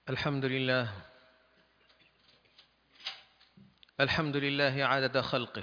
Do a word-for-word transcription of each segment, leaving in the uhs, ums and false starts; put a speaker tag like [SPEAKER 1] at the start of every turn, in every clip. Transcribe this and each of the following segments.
[SPEAKER 1] الحمد لله الحمد لله عدد خلقه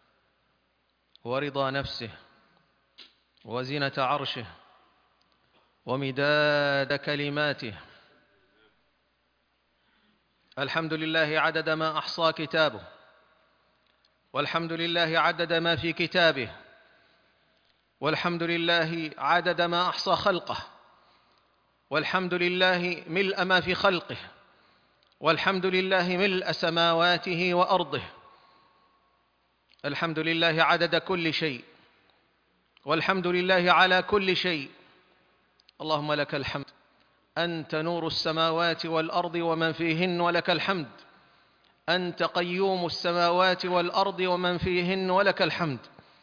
[SPEAKER 1] ورضا نفسه وزنة عرشه ومداد كلماته. الحمد لله عدد ما أحصى كتابه، والحمد لله عدد ما في كتابه، والحمد لله عدد ما أحصى خلقه، والحمد لله ملء ما في خلقه، والحمد لله ملء سماواته وأرضه. الحمد لله عدد كل شيء، والحمد لله على كل شيء. اللهم لك الحمد، أنت نور السماوات والأرض ومن فيهن ولك الحمد، أنت قيوم السماوات والأرض ومن فيهن ولك الحمد.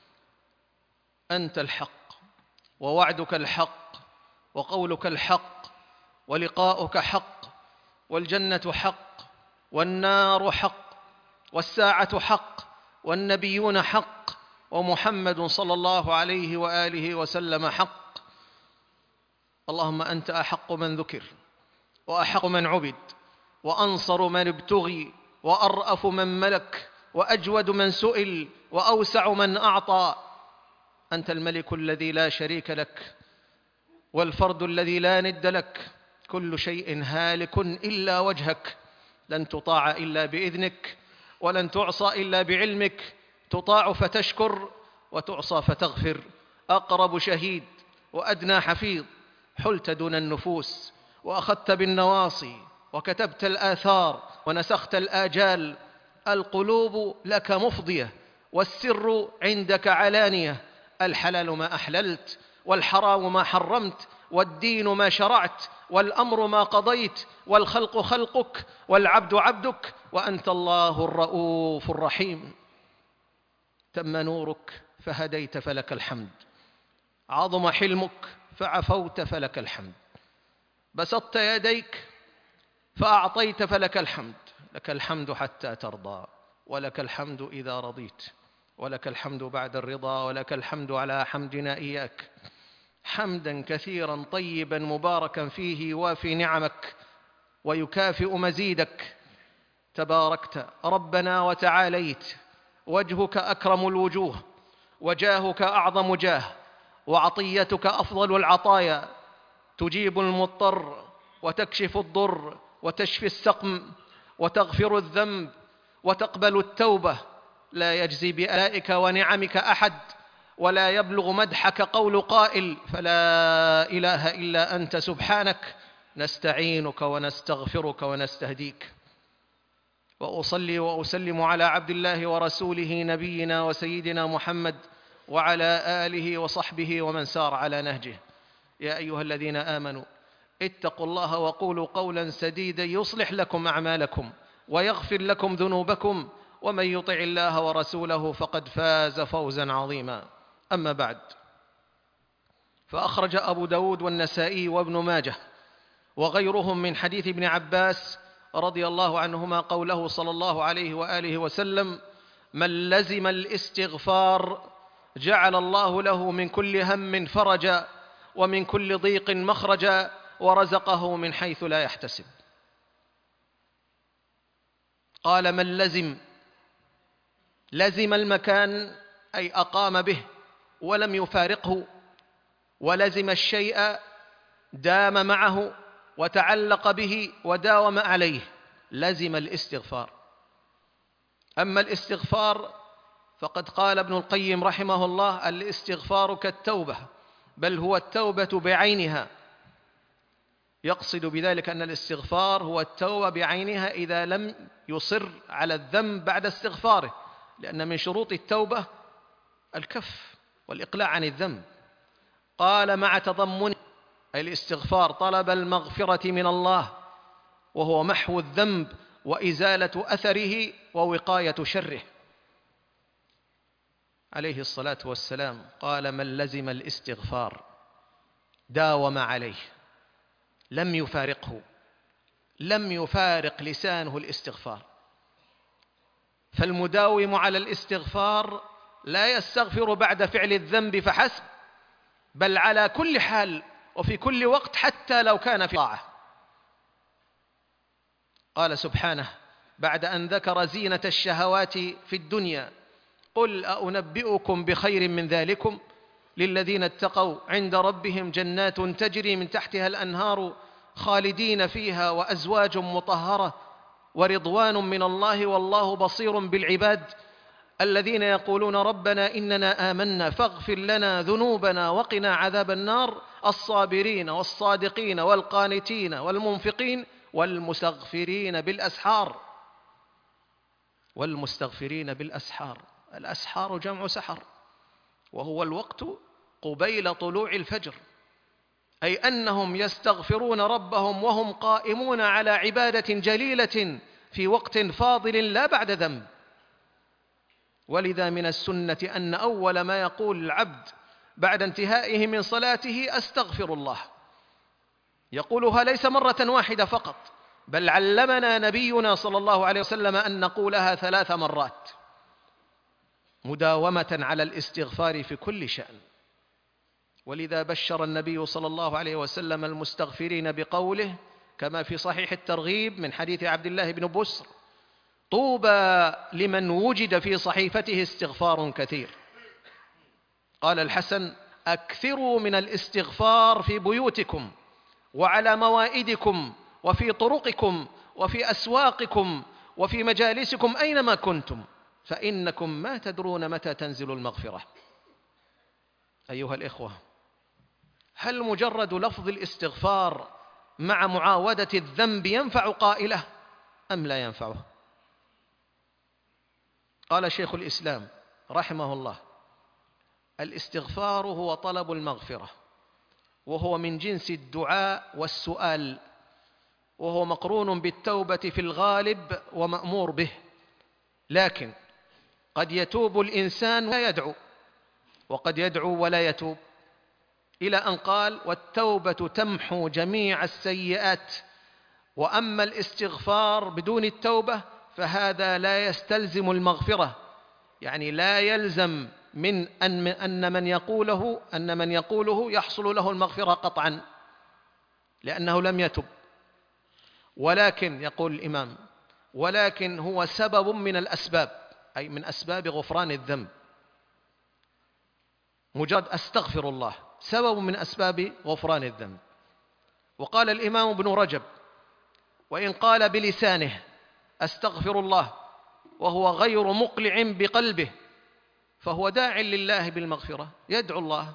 [SPEAKER 1] أنت الحق، ووعدك الحق، وقولك الحق، ولقاؤك حق، والجنة حق، والنار حق، والساعة حق، والنبيون حق، ومحمد صلى الله عليه وآله وسلم حق. اللهم أنت أحق من ذكر، وأحق من عبد، وأنصر من ابتغي، وأرأف من ملك، وأجود من سئل، وأوسع من أعطى. أنت الملك الذي لا شريك لك، والفرد الذي لا ند لك. كل شيء هالك إلا وجهك، لن تطاع إلا بإذنك، ولن تعصى إلا بعلمك. تطاع فتشكر، وتعصى فتغفر. أقرب شهيد وأدنى حفيظ، حلت دون النفوس، وأخذت بالنواصي، وكتبت الآثار، ونسخت الآجال. القلوب لك مفضية، والسر عندك علانية. الحلال ما أحللت، والحرام ما حرمت، والدين ما شرعت، والأمر ما قضيت، والخلق خلقك، والعبد عبدك، وأنت الله الرؤوف الرحيم. تم نورك فهديت فلك الحمد، عظم حلمك فعفوت فلك الحمد، بسطت يديك فأعطيت فلك الحمد. لك الحمد حتى ترضى، ولك الحمد إذا رضيت، ولك الحمد بعد الرضا، ولك الحمد على حمدنا إياك، حمدا كثيرا طيبا مباركا فيه، يوافي نعمك ويكافئ مزيدك. تباركت ربنا وتعاليت، وجهك أكرم الوجوه، وجاهك أعظم جاه، وعطيتك أفضل العطايا. تجيب المضطر، وتكشف الضر، وتشفي السقم، وتغفر الذنب، وتقبل التوبة. لا يجزي بآلائك ونعمك أحد، ولا يبلغ مدحك قول قائل. فلا إله إلا أنت سبحانك، نستعينك ونستغفرك ونستهديك. وأصلي وأسلم على عبد الله ورسوله نبينا وسيدنا محمد، وعلى آله وصحبه ومن سار على نهجه. يا أيها الذين آمنوا اتقوا الله وقولوا قولا سديدا يصلح لكم أعمالكم ويغفر لكم ذنوبكم، ومن يطع الله ورسوله فقد فاز فوزا عظيما. أما بعد، فأخرج أبو داود والنسائي وابن ماجه وغيرهم من حديث ابن عباس رضي الله عنهما قوله صلى الله عليه وآله وسلم: من لزم الاستغفار جعل الله له من كل هم فرجا، ومن كل ضيق مخرجا، ورزقه من حيث لا يحتسب. قال: من لزم، لزم المكان أي أقام به ولم يفارقه، ولزم الشيء دام معه وتعلق به وداوم عليه، لزم الاستغفار. أما الاستغفار فقد قال ابن القيم رحمه الله: الاستغفار كالتوبة، بل هو التوبة بعينها. يقصد بذلك أن الاستغفار هو التوبة بعينها إذا لم يصر على الذنب بعد استغفاره، لأن من شروط التوبة الكف والإقلاع عن الذنب. قال: مع تضمن الاستغفار طلب المغفرة من الله، وهو محو الذنب وإزالة أثره ووقاية شره. عليه الصلاة والسلام قال: من لزم الاستغفار داوم عليه، لم يفارقه، لم يفارق لسانه الاستغفار. فالمداوم على الاستغفار لا يستغفر بعد فعل الذنب فحسب، بل على كل حال وفي كل وقت، حتى لو كان في طاعة. قال سبحانه بعد أن ذكر زينة الشهوات في الدنيا: قل أنبئكم بخير من ذلكم للذين اتقوا عند ربهم جنات تجري من تحتها الأنهار خالدين فيها وأزواج مطهرة ورضوان من الله والله بصير بالعباد الذين يقولون ربنا إننا آمنا فاغفر لنا ذنوبنا وقنا عذاب النار الصابرين والصادقين والقانتين والمنفقين والمستغفرين بالأسحار. والمستغفرين بالأسحار، الأسحار جمع سحر، وهو الوقت قبيل طلوع الفجر، أي أنهم يستغفرون ربهم وهم قائمون على عبادة جليلة في وقت فاضل لا بعد ذنب. ولذا من السنة أن أول ما يقول العبد بعد انتهائه من صلاته: أستغفر الله. يقولها ليس مرة واحدة فقط، بل علمنا نبينا صلى الله عليه وسلم أن نقولها ثلاث مرات، مداومة على الاستغفار في كل شأن. ولذا بشر النبي صلى الله عليه وسلم المستغفرين بقوله كما في صحيح الترغيب من حديث عبد الله بن بسر: طوبى لمن وجد في صحيفته استغفار كثير. قال الحسن: أكثروا من الاستغفار في بيوتكم وعلى موائدكم وفي طرقكم وفي أسواقكم وفي مجالسكم أينما كنتم، فإنكم ما تدرون متى تنزل المغفرة. أيها الإخوة، هل مجرد لفظ الاستغفار مع معاودة الذنب ينفع قائله أم لا ينفعه؟ قال شيخ الإسلام رحمه الله: الاستغفار هو طلب المغفرة، وهو من جنس الدعاء والسؤال، وهو مقرون بالتوبة في الغالب ومأمور به، لكن قد يتوب الإنسان ولا يدعو، وقد يدعو ولا يتوب، إلى أن قال: والتوبة تمحو جميع السيئات. وأما الاستغفار بدون التوبة فهذا لا يستلزم المغفرة، يعني لا يلزم من أن أن من يقوله أن من يقوله يحصل له المغفرة قطعا، لأنه لم يتب. ولكن يقول الإمام: ولكن هو سبب من الأسباب، أي من أسباب غفران الذنب. مجرد أستغفر الله سبب من أسباب غفران الذنب. وقال الإمام ابن رجب: وإن قال بلسانه أستغفر الله وهو غير مقلع بقلبه فهو داع لله بالمغفرة، يدعو الله،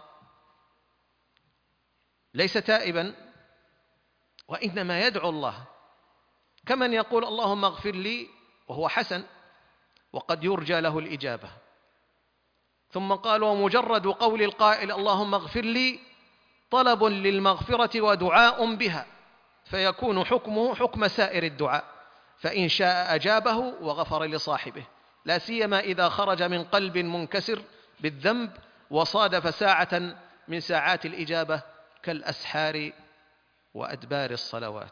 [SPEAKER 1] ليس تائبا وإنما يدعو الله، كمن يقول اللهم اغفر لي، وهو حسن وقد يرجى له الإجابة. ثم قال: ومجرد قول القائل اللهم اغفر لي طلب للمغفرة ودعاء بها، فيكون حكمه حكم سائر الدعاء، فإن شاء أجابه وغفر لصاحبه، لا سيما إذا خرج من قلب منكسر بالذنب وصادف ساعة من ساعات الإجابة كالأسحار وأدبار الصلوات.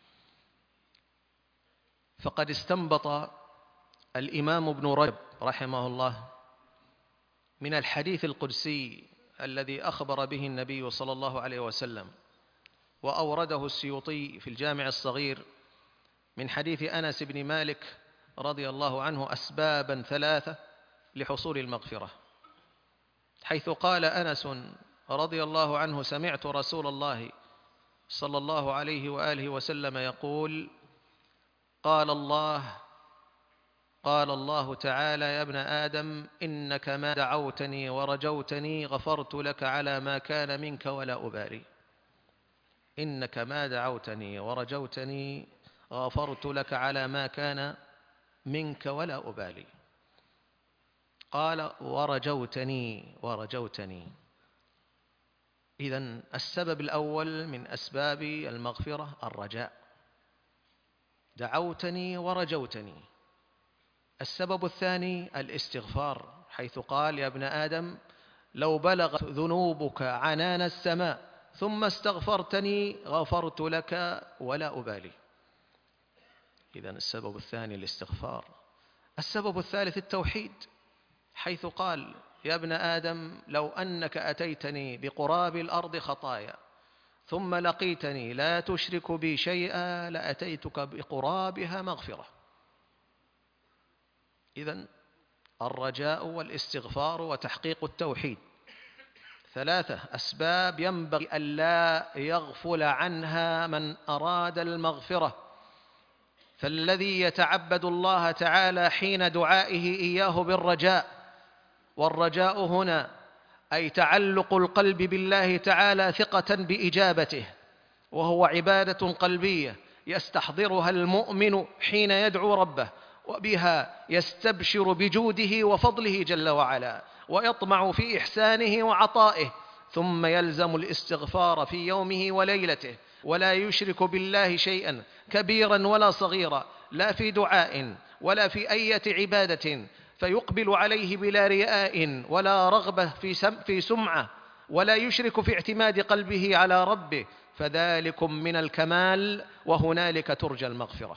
[SPEAKER 1] فقد استنبط الإمام ابن رجب رحمه الله من الحديث القدسي الذي أخبر به النبي صلى الله عليه وسلم، وأورده السيوطي في الجامع الصغير من حديث أنس بن مالك رضي الله عنه: أسبابا ثلاثة لحصول المغفرة، حيث قال أنس رضي الله عنه: سمعت رسول الله صلى الله عليه وآله وسلم يقول: قال الله قال الله تعالى: يا ابن آدم إنك ما دعوتني ورجوتني غفرت لك على ما كان منك ولا أبالي. إنك ما دعوتني ورجوتني غفرت لك على ما كان منك ولا أبالي. قال: ورجوتني ورجوتني. إذن السبب الأول من أسباب المغفرة الرجاء، دعوتني ورجوتني. السبب الثاني الاستغفار، حيث قال: يا ابن آدم لو بلغت ذنوبك عنان السماء ثم استغفرتني غفرت لك ولا أبالي. إذن السبب الثاني الاستغفار. السبب الثالث التوحيد، حيث قال: يا ابن آدم لو أنك أتيتني بقراب الأرض خطايا ثم لقيتني لا تشرك بي شيئا لأتيتك بقرابها مغفرة. إذن الرجاء والاستغفار وتحقيق التوحيد ثلاثة أسباب ينبغي ألا يغفل عنها من أراد المغفرة. فالذي يتعبد الله تعالى حين دعائه إياه بالرجاء، والرجاء هنا أي تعلق القلب بالله تعالى ثقة بإجابته، وهو عبادة قلبية يستحضرها المؤمن حين يدعو ربه، وبها يستبشر بجوده وفضله جل وعلا، ويطمع في إحسانه وعطائه، ثم يلزم الاستغفار في يومه وليلته، ولا يشرك بالله شيئا كبيرا ولا صغيرا، لا في دعاء ولا في أية عبادة، فيقبل عليه بلا رياء ولا رغبة في سمعة، ولا يشرك في اعتماد قلبه على ربه، فذلكم من الكمال، وهنالك ترجى المغفرة،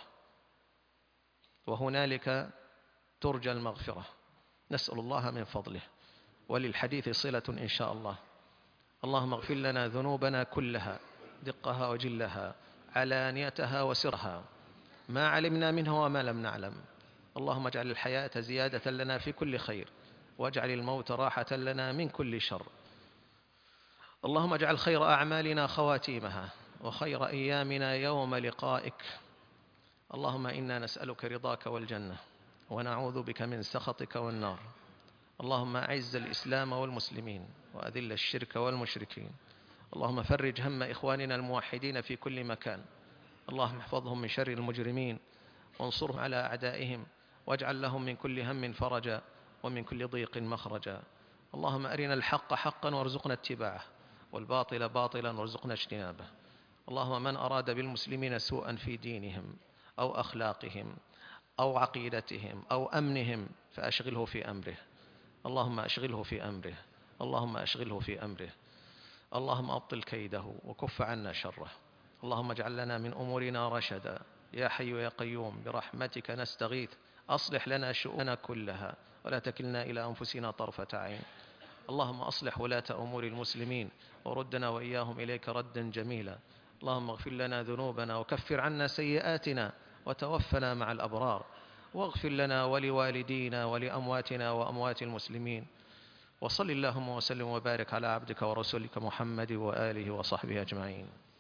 [SPEAKER 1] وهنالك ترجى المغفرة. نسأل الله من فضله. وللحديث صلة إن شاء الله. اللهم اغفر لنا ذنوبنا كلها، دقها وجلها، علانيتها وسرها، ما علمنا منه وما لم نعلم. اللهم اجعل الحياة زيادة لنا في كل خير، واجعل الموت راحة لنا من كل شر. اللهم اجعل خير أعمالنا خواتيمها، وخير أيامنا يوم لقائك. اللهم إنا نسألك رضاك والجنة، ونعوذ بك من سخطك والنار. اللهم أعز الإسلام والمسلمين، وأذل الشرك والمشركين. اللهم فرج هم إخواننا الموحدين في كل مكان. اللهم احفظهم من شر المجرمين، وانصرهم على أعدائهم، واجعل لهم من كل هم فرجا، ومن كل ضيق مخرجا. اللهم أرنا الحق حقا وارزقنا اتباعه، والباطل باطلا وارزقنا اجتنابه. اللهم من أراد بالمسلمين سوءا في دينهم أو أخلاقهم أو عقيدتهم أو أمنهم فأشغله في أمره. اللهم أشغله في أمره، اللهم أشغله في أمره. اللهم أبطل كيده وكف عنا شره. اللهم اجعل لنا من أمورنا رشدا. يا حي يا قيوم برحمتك نستغيث، أصلح لنا شؤوننا كلها، ولا تكلنا إلى أنفسنا طرفة عين. اللهم أصلح ولاة أمور المسلمين، وردنا وإياهم إليك ردا جميلا. اللهم اغفر لنا ذنوبنا، وكفر عنا سيئاتنا، وتوفنا مع الأبرار، واغفر لنا ولوالدينا ولأمواتنا وأموات المسلمين. وصل اللهم وسلم وبارك على عبدك ورسولك محمد وآله وصحبه أجمعين.